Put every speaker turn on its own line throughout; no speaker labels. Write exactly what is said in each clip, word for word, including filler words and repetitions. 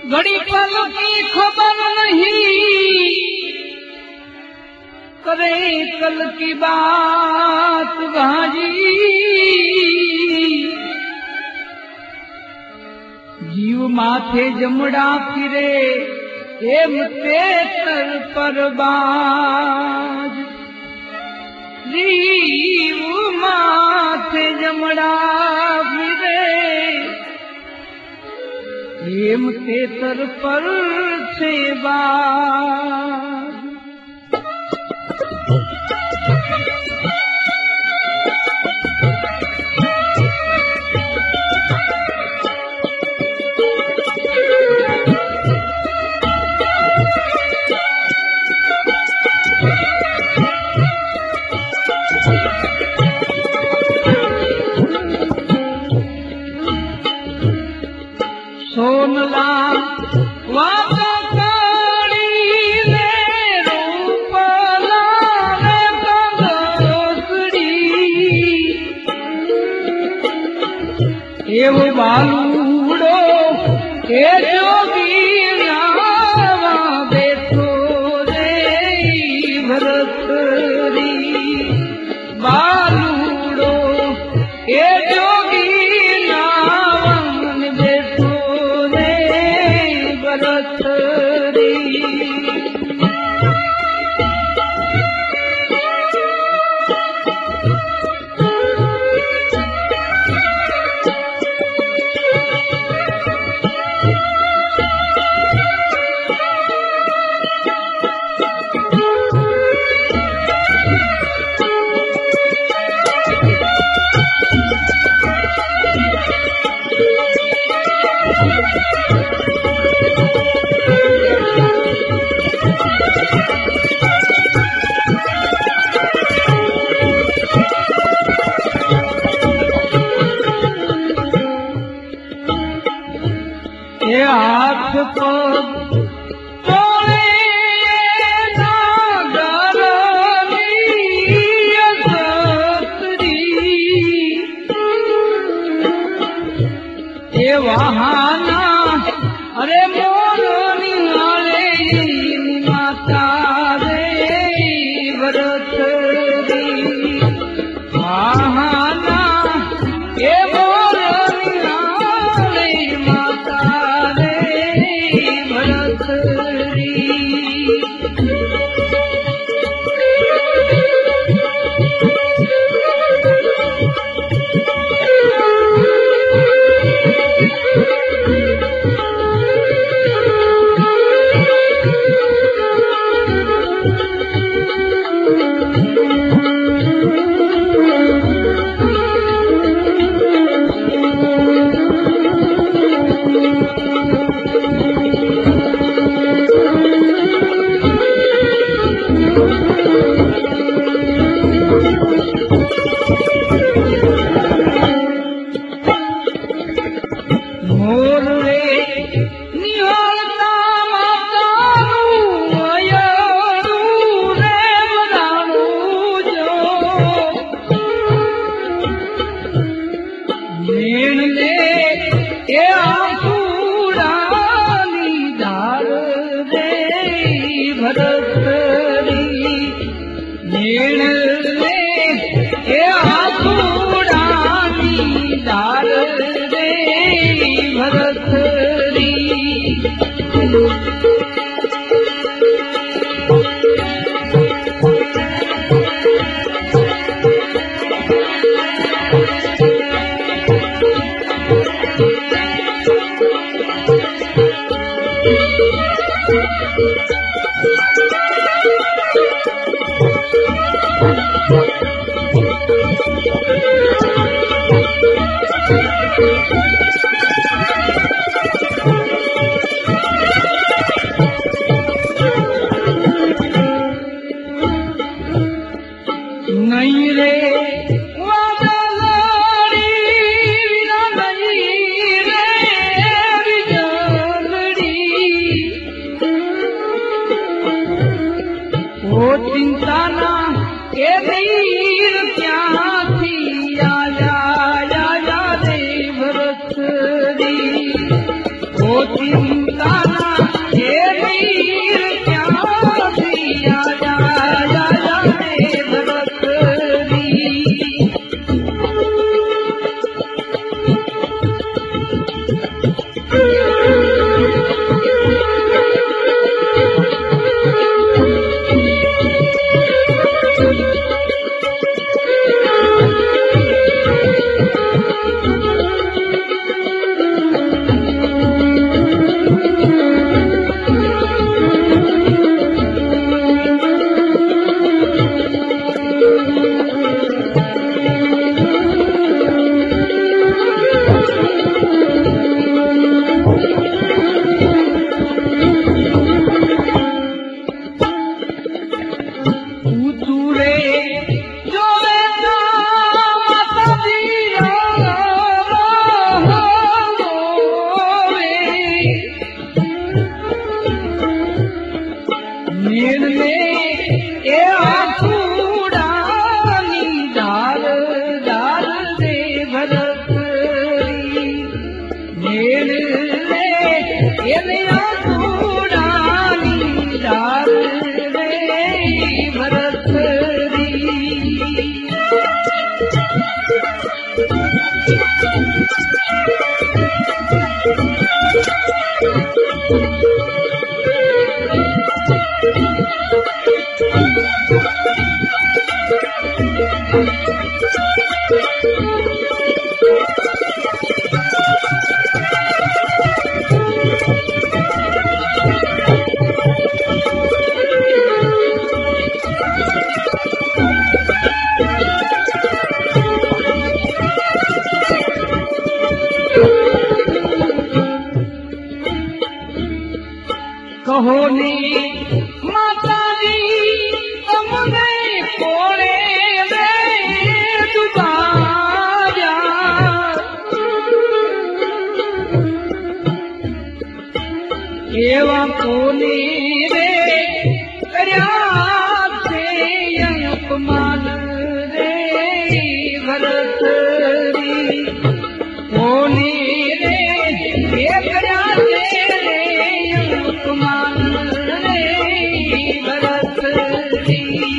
घड़ी पल की खबर नहीं करे कल की बात भाजी। जीव माथे जमड़ा फिरे एम तेतर पर बाज। जीव माथे जमड़ा फिरे एम तेतर पर से बाज। सोनला वाका काड़ी रे रूपला रे कंगोसड़ी। एव बालूड़ो ए जोगी रावा बैठो रे भरतरी। बालूड़ो ए जोगी हाथ पग तोड़े नागर सतरी। ए वहाना अरे मोर निहाले माता रे भरतरी। वहाना ए मोर निहाले माता नहीं रे चिंता ना के वीर क्या थी या या या या रे भरत होने माता दी तमने कोड़े में डुबाया एवं कोने रे करया से अपमान रे भरत री कोने रे ये करया से अपमान रे भरत री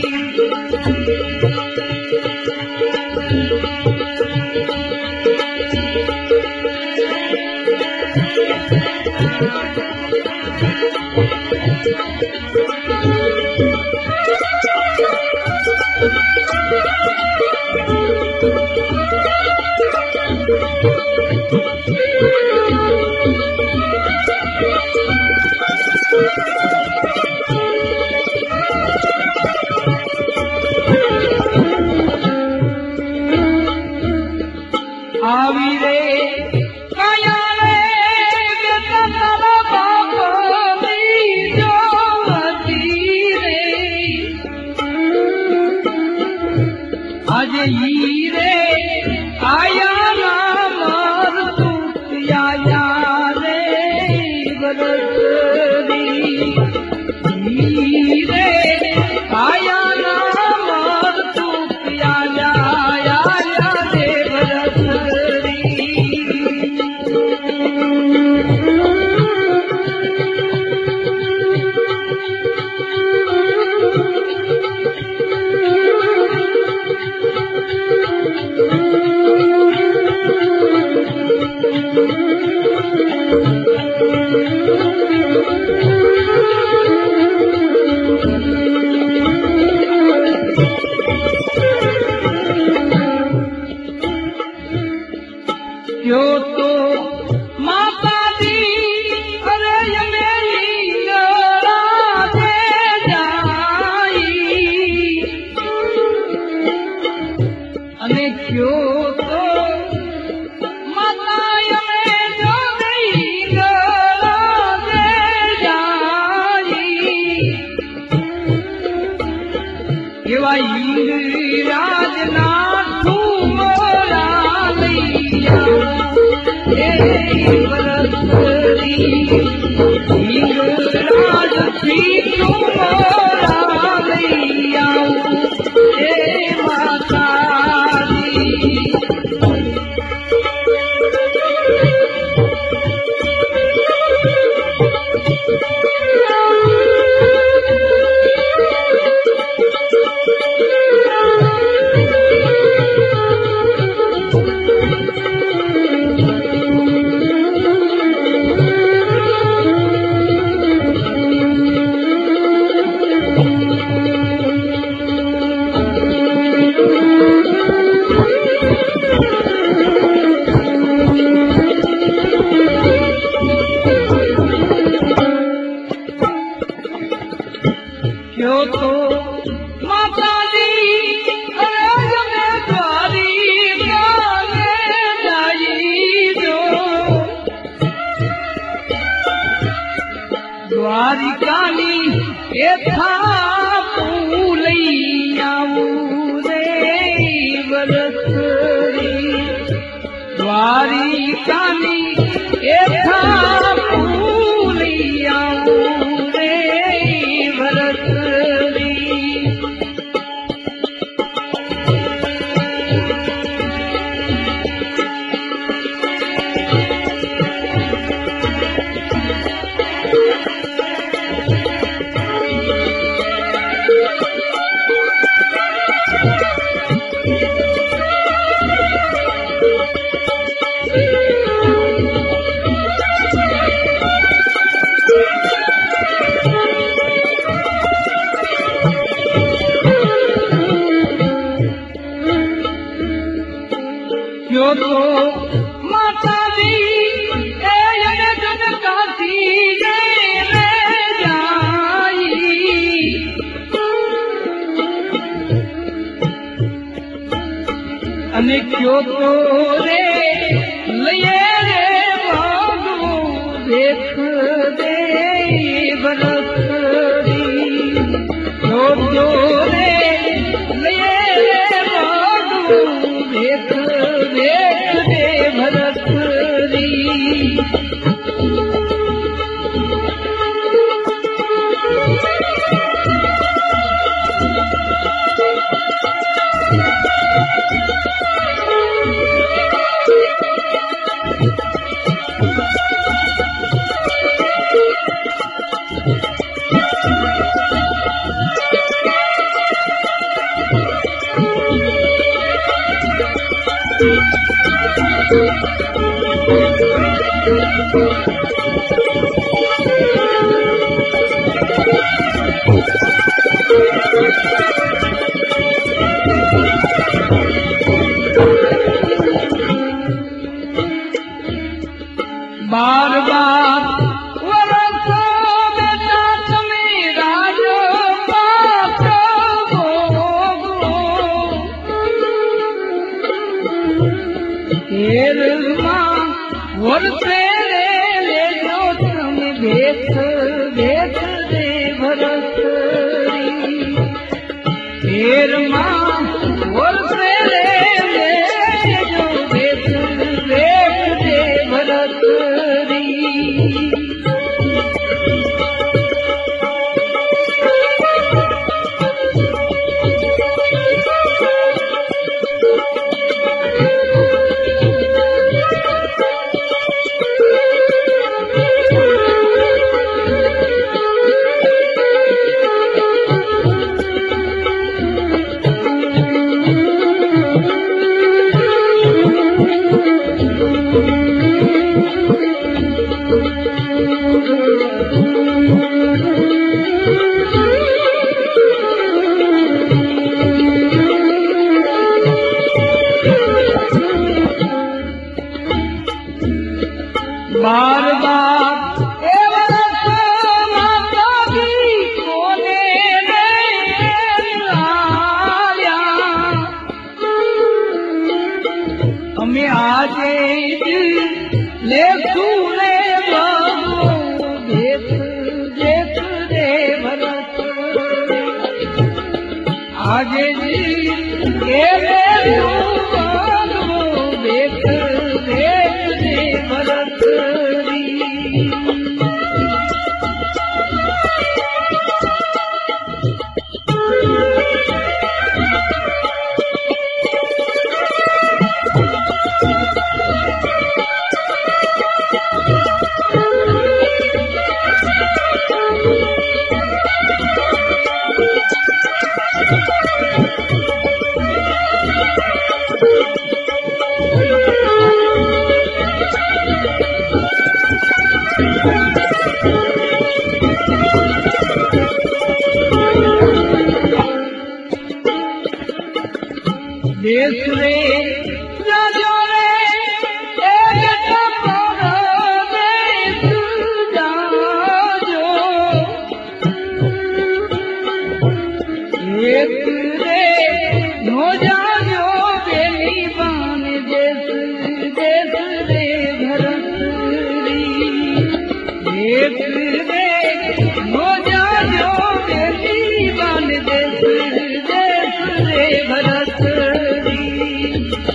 आवी रे काया रे बेटा तारा बाप दी जोती रे आज ई रे आया नाम तू आया रे भरत री ई रे आया नाम तू आया आया रे भरत क्यों तो माता दी अरे ये मेरी राधे जाई अने क्यों तो माता ये मेरी राधे जाई ये वाई राजनाथ मोरा लिया भरत री राज पीछू मोरा लिया हे माता दी क्यों तो माता दी अरे में द्वारी गाने जाई जो द्वारिकानी एथा पूलियाऊ रे भरत री द्वारिकानी एथा पूलियाऊ रे भरत क्यों तो माता दी ए जन काती ले जाई अने क्यों तो रे लिए रे बाबू देख दे बना बार बार वरसो बेटा तुम्हें राजो पात भोगो तेर मां वरसे ले जो तुम भेथ भेथ दे भरतरी तेर मां वरसे ले जो भेथ भेथ दे भरतरी बार बार ए वरसो माता भी कोने लाया हमें आजे ले सुने बाबू भेथ भेथ दे भरत आगे जी के बाबू भेथ भेथ दे भरत देश रे राजो रे एक परदेश जाजो एक रे नो जाजो बेली बान देश देश रे भरतरी एक रे नो जाजो बेली बान देश देश रे भरतरी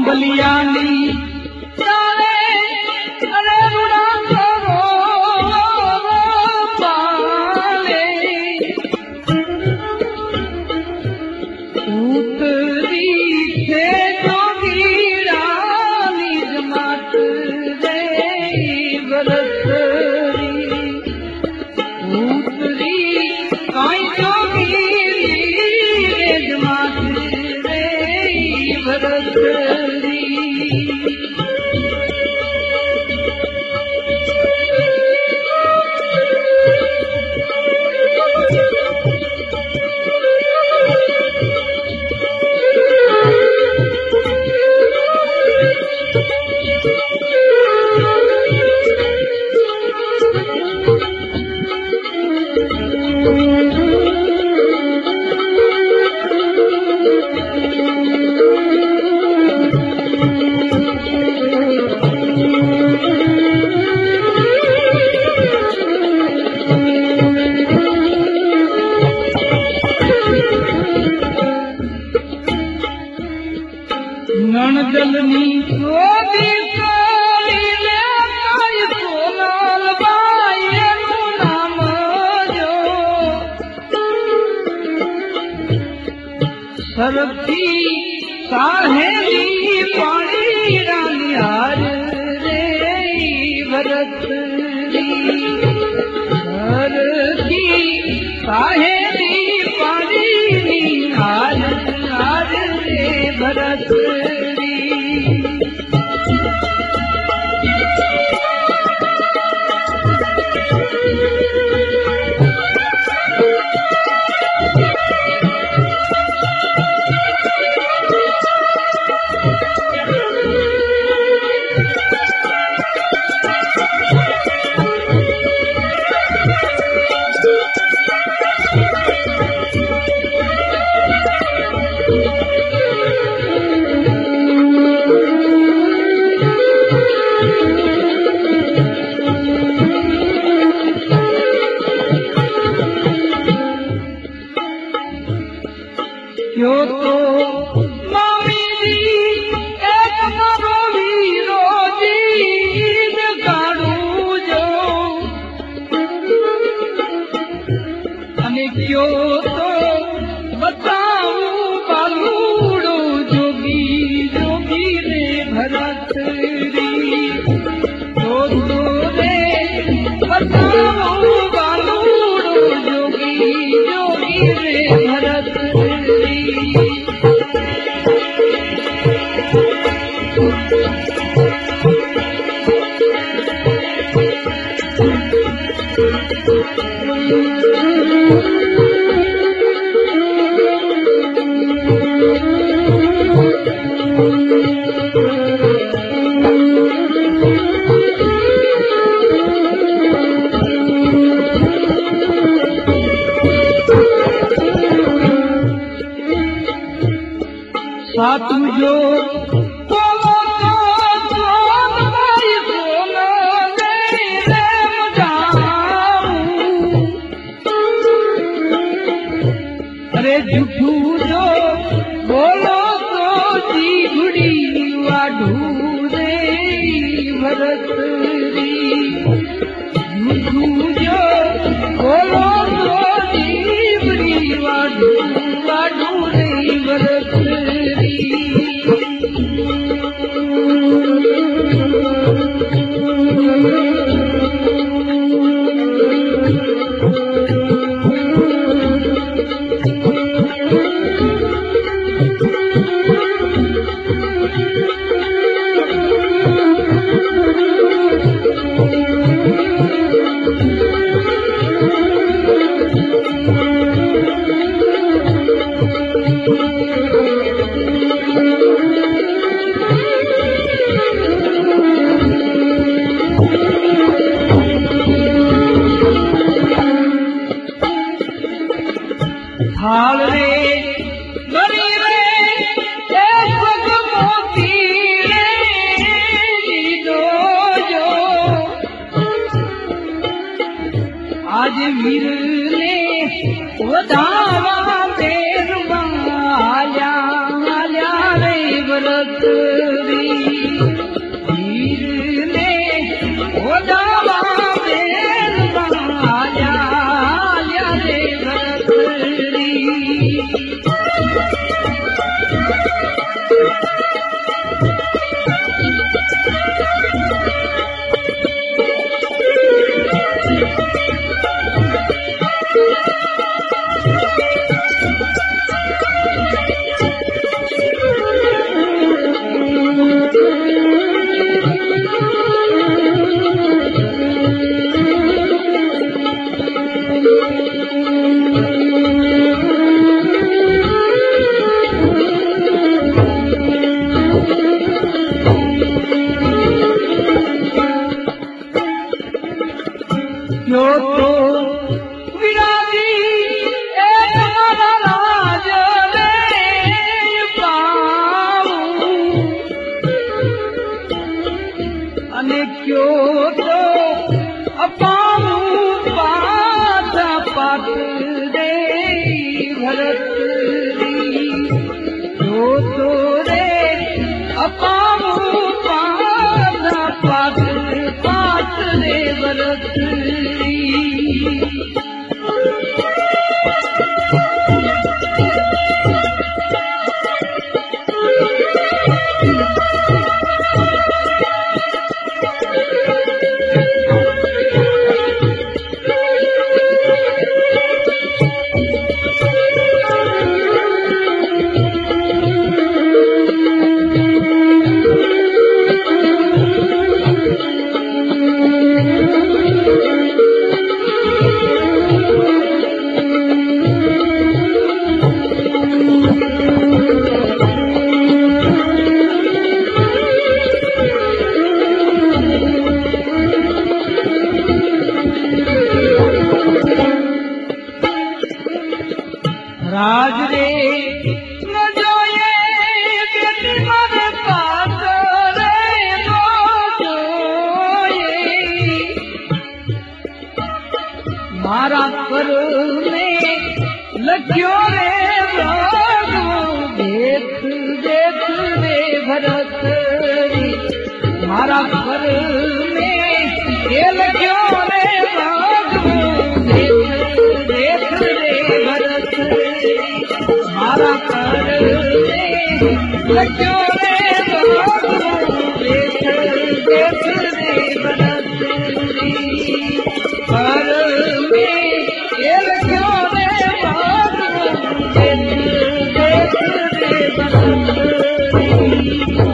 अंबलियाली जाने अरे रुड़ा करो पाले उतरी थे जोगीरा निज मात रे बरसरी उतरी काई जोगीरी निज मात रे बरसरी नणदलनी सोदी सोली ले काई सोनाल बाई नु नाम जो सरती साहेली पानी रानियार रे भरतरी सरती साहेली पानी निहार हार रे भरतरी क्यों तो मामी जी एक मरो वीरो जी काढ़ू जो अने क्यों तो बताऊं बालूड़ो जोगी जोगी रे भरतरी तो तो रे बताऊं बालूड़ो जोगी जोगी रे भरतरी साथ जो बोलो तो सोन भाई सोना दे रे जाऊं अरे झूठू जो बोलो तो जीगुड़ी वाढू रे भरतरी झूठू जो बोलो तो जीगुड़ी वाढू वाढू रे भरतरी थाल रे गरी रे एक मोती रे दो जो आज मिलने वधावा देर आया आया रे व्रत पात रे भरत री जो तोरे अपामो पाना पात पात रे भरत री राज रे न जोये बेटी मर पात रे नो जोये मारा पर में लग्यो रे रागो देख देख रे भरत री मारा पर में ये लग्यो रे रागो देख देख रे भरत मारा कर लग्यो रे देख देख रे भरत पर में ये लग्यो रे देख देख रे भरत